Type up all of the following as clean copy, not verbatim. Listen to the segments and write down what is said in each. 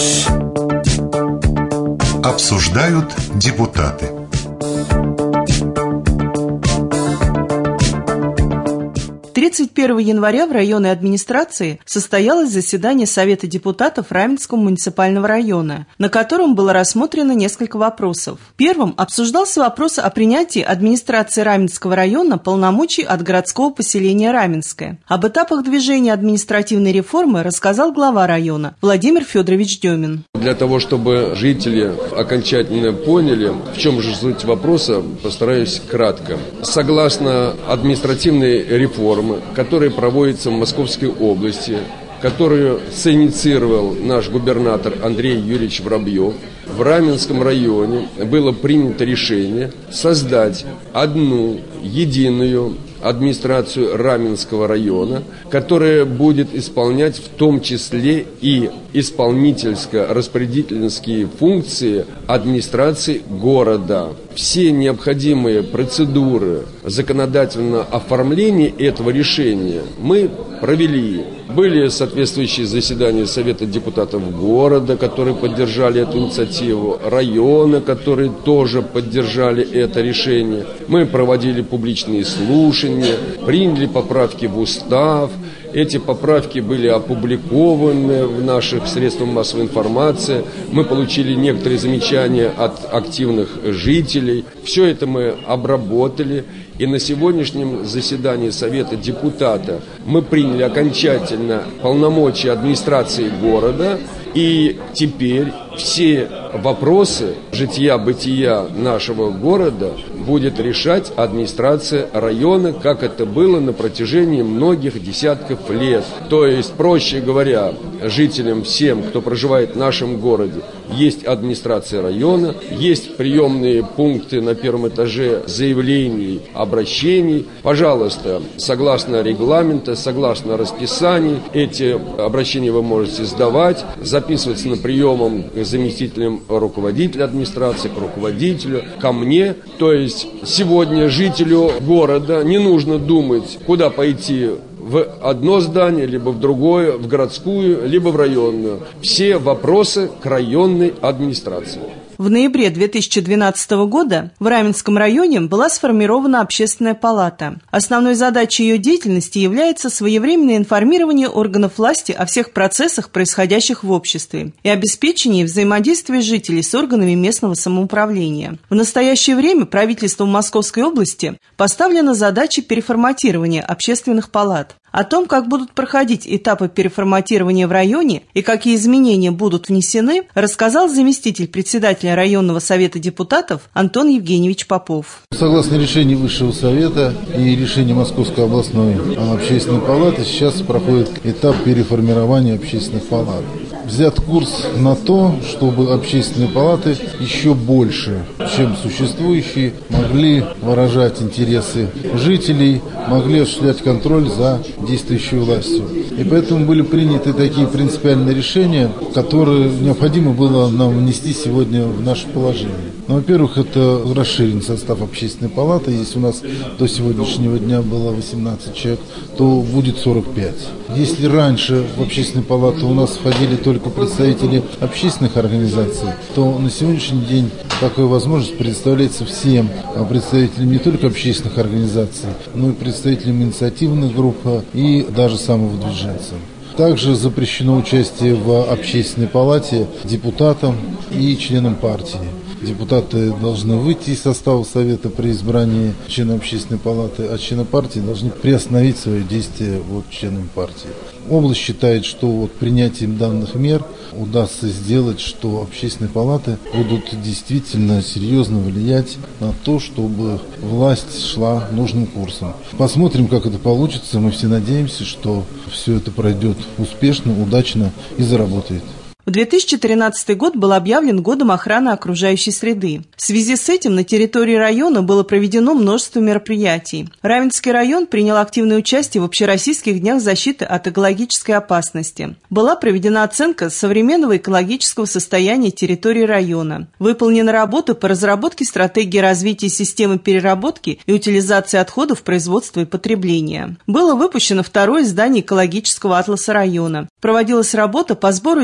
Обсуждают депутаты. Тридцать 31 января в районной администрации состоялось заседание Совета депутатов Раменского муниципального района, на котором было рассмотрено несколько вопросов. Первым обсуждался вопрос о принятии администрации Раменского района полномочий от городского поселения Раменское. Об этапах движения административной реформы рассказал глава района Владимир Федорович Демин. Для того, чтобы жители окончательно поняли, в чем же суть вопроса, постараюсь кратко. Согласно административной реформе, которая проводится в Московской области, которую синициировал наш губернатор Андрей Юрьевич Воробьев, в Раменском районе было принято решение создать одну единую администрацию Раменского района, которая будет исполнять в том числе и исполнительско-распорядительские функции администрации города. Все необходимые процедуры законодательного оформления этого решения мы провели. Были соответствующие заседания Совета депутатов города, которые поддержали эту инициативу, района, которые тоже поддержали это решение. Мы проводили публичные слушания, приняли поправки в устав. Эти поправки были опубликованы в наших средствах массовой информации. Мы получили некоторые замечания от активных жителей. Все это мы обработали. И на сегодняшнем заседании Совета депутата мы приняли окончательно полномочия администрации города. И теперь все вопросы жития-бытия нашего города будет решать администрация района, как это было на протяжении многих десятков лет. То есть, проще говоря, жителям, всем, кто проживает в нашем городе, есть администрация района, есть приемные пункты на первом этаже заявлений, обращений. Пожалуйста, согласно регламенту, согласно расписанию, эти обращения вы можете сдавать, записываться на приемом к заместителям руководителя администрации, к руководителю, ко мне. То есть сегодня жителю города не нужно думать, куда пойти, в одно здание, либо в другое, в городскую, либо в районную. Все вопросы к районной администрации. В ноябре 2012 года в Раменском районе была сформирована общественная палата. Основной задачей ее деятельности является своевременное информирование органов власти о всех процессах, происходящих в обществе, и обеспечение взаимодействия жителей с органами местного самоуправления. В настоящее время правительством Московской области поставлена задача переформатирования общественных палат. О том, как будут проходить этапы переформатирования в районе и какие изменения будут внесены, рассказал заместитель председателя районного совета депутатов Антон Евгеньевич Попов. Согласно решению Высшего совета и решению Московской областной общественной палаты, сейчас проходит этап переформирования общественных палат. Взят курс на то, чтобы общественные палаты еще больше, чем существующие, могли выражать интересы жителей, могли осуществлять контроль за действующей властью. И поэтому были приняты такие принципиальные решения, которые необходимо было нам внести сегодня в наше положение. Ну, во-первых, это расширенный состав общественной палаты. Если у нас до сегодняшнего дня было 18 человек, то будет 45. Если раньше в общественную палату у нас входили только представители общественных организаций, то на сегодняшний день такая возможность предоставляется всем представителям не только общественных организаций, но и представителям инициативных групп и даже самовыдвиженцам. Также запрещено участие в общественной палате депутатам и членам партии. Депутаты должны выйти из состава совета при избрании члена общественной палаты, а члены партии должны приостановить свое действие членам партии. Область считает, что принятием данных мер удастся сделать, что общественные палаты будут действительно серьезно влиять на то, чтобы власть шла нужным курсом. Посмотрим, как это получится. Мы все надеемся, что все это пройдет успешно, удачно и заработает. В 2013 год был объявлен годом охраны окружающей среды. В связи с этим на территории района было проведено множество мероприятий. Раменский район принял активное участие в общероссийских днях защиты от экологической опасности. Была проведена оценка современного экологического состояния территории района. Выполнены работы по разработке стратегии развития системы переработки и утилизации отходов производства и потребления. Было выпущено второе издание экологического атласа района. Проводилась работа по сбору и сдаче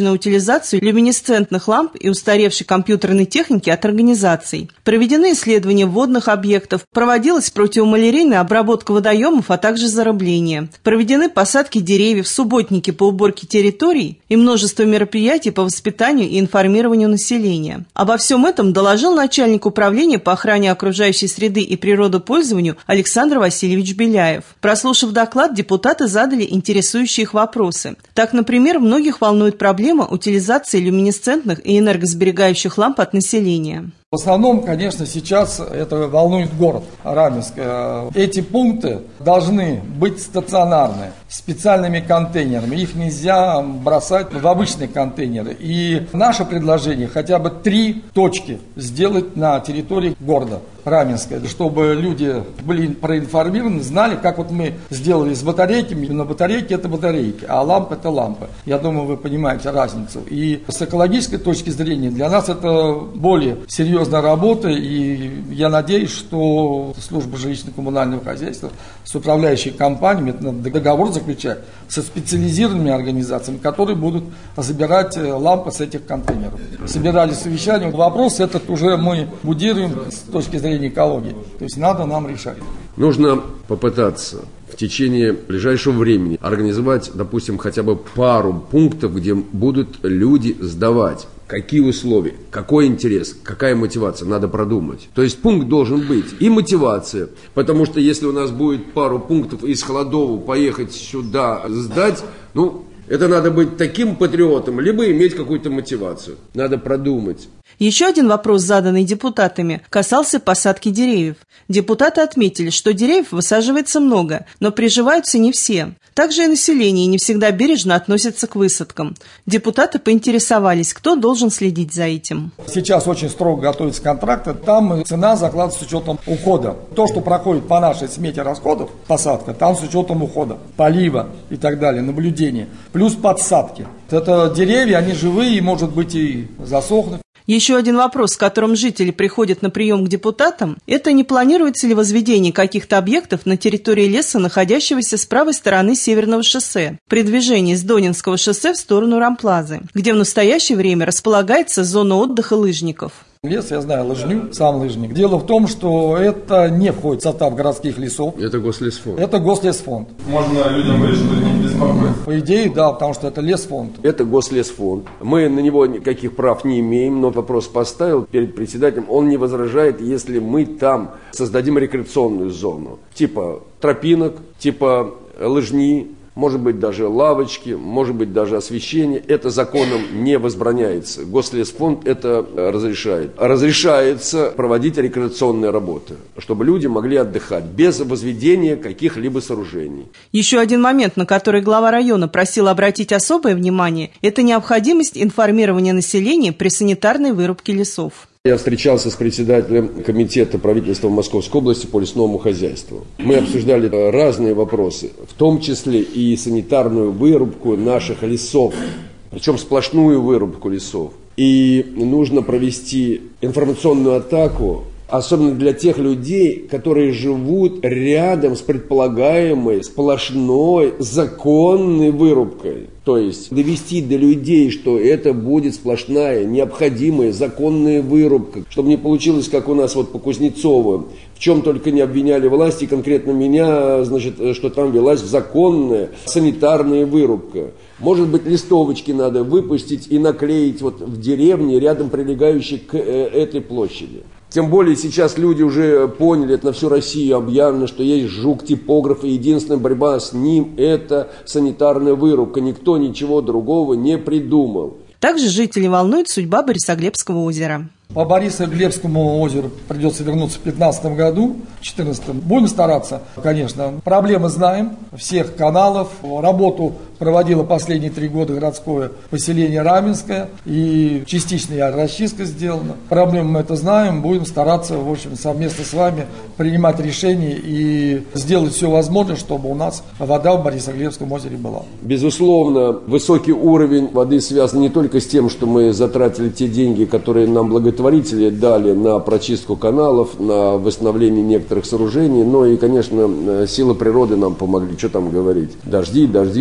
на утилизацию люминесцентных ламп и устаревшей компьютерной техники от организаций. Проведены исследования водных объектов, проводилась противомалярийная обработка водоемов, а также зарыбление. Проведены посадки деревьев, субботники по уборке территорий и множество мероприятий по воспитанию и информированию населения. Обо всем этом доложил начальник управления по охране окружающей среды и природопользованию Александр Васильевич Беляев. Прослушав доклад, депутаты задали интересующие их вопросы. Так, например, многих волнует проблема утилизации люминесцентных и энергосберегающих ламп от населения. В основном, конечно, сейчас это волнует город Раменск. Эти пункты должны быть стационарные, специальными контейнерами. Их нельзя бросать в обычные контейнеры. И наше предложение хотя бы 3 точки сделать на территории города Раменска, чтобы люди были проинформированы, знали, как вот мы сделали с батарейками. На батарейке это батарейки, а лампы это лампы. Я думаю, вы понимаете разницу. И с экологической точки зрения для нас это более серьезная работа, и я надеюсь, что служба жилищно-коммунального хозяйства с управляющей компаниями надо договор заключать со специализированными организациями, которые будут забирать лампы с этих контейнеров. Собирали совещание. Вопрос этот уже мы будируем с точки зрения экологии. То есть надо нам решать. Нужно попытаться в течение ближайшего времени организовать, допустим, хотя бы пару пунктов, где будут люди сдавать. Какие условия, какой интерес, какая мотивация, надо продумать. То есть пункт должен быть и мотивация, потому что если у нас будет пару пунктов из Холодова поехать сюда сдать, это надо быть таким патриотом, либо иметь какую-то мотивацию. Надо продумать. Еще один вопрос, заданный депутатами, касался посадки деревьев. Депутаты отметили, что деревьев высаживается много, но приживаются не все. Также и население не всегда бережно относится к высадкам. Депутаты поинтересовались, кто должен следить за этим. Сейчас очень строго готовятся контракты. Там цена закладывается с учетом ухода. То, что проходит по нашей смете расходов, посадка, там с учетом ухода, полива и так далее, наблюдения. Плюс подсадки. Это деревья, они живые, и, может быть, и засохнут. Еще один вопрос, с которым жители приходят на прием к депутатам, это не планируется ли возведение каких-то объектов на территории леса, находящегося с правой стороны Северного шоссе, при движении с Донинского шоссе в сторону Рамплазы, где в настоящее время располагается зона отдыха лыжников. Лес, я знаю, лыжню, сам лыжник. Дело в том, что это не входит в состав городских лесов. Это гослесфонд. Это гослесфонд. Можно людям говорить, что не беспокоит? По идее, да, потому что это лесфонд. Это гослесфонд. Мы на него никаких прав не имеем, но вопрос поставил перед председателем. Он не возражает, если мы там создадим рекреационную зону. Типа тропинок, типа лыжни. Может быть, даже лавочки, может быть, даже освещение. Это законом не возбраняется. Гослесфонд это разрешает. Разрешается проводить рекреационные работы, чтобы люди могли отдыхать без возведения каких-либо сооружений. Еще один момент, на который глава района просил обратить особое внимание, это необходимость информирования населения при санитарной вырубке лесов. Я встречался с председателем комитета правительства Московской области по лесному хозяйству. Мы обсуждали разные вопросы, в том числе и санитарную вырубку наших лесов, причем сплошную вырубку лесов. И нужно провести информационную атаку, особенно для тех людей, которые живут рядом с предполагаемой сплошной законной вырубкой. То есть довести до людей, что это будет сплошная, необходимая, законная вырубка. Чтобы не получилось, как у нас вот по Кузнецову, в чем только не обвиняли власти, конкретно меня, что там велась законная санитарная вырубка. Может быть, листовочки надо выпустить и наклеить вот в деревне, рядом прилегающей к этой площади. Тем более сейчас люди уже поняли, это на всю Россию объявлено, что есть жук-типограф, и единственная борьба с ним – это санитарная вырубка. Никто ничего другого не придумал. Также жители волнует судьба Борисоглебского озера. По Борисоглебскому озеру придется вернуться в 2015 году, в 2014. Будем стараться, конечно. Проблемы знаем, всех каналов. Работу проводило последние 3 года городское поселение Раменское. И частичная расчистка сделана. Проблемы мы это знаем. Будем стараться, в общем, совместно с вами принимать решения и сделать все возможное, чтобы у нас вода в Борисоглебском озере была. Безусловно, высокий уровень воды связан не только с тем, что мы затратили те деньги, которые нам благотворители дали на прочистку каналов, на восстановление некоторых сооружений, но и, конечно, силы природы нам помогли. Что там говорить? Дожди,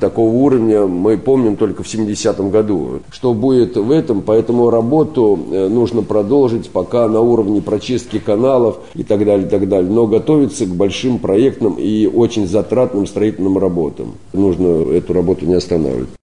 такого уровня мы помним только в 70-м году. Что будет в этом, поэтому работу нужно продолжить пока на уровне прочистки каналов и так далее, и так далее. Но готовиться к большим проектным и очень затратным строительным работам. Нужно эту работу не останавливать.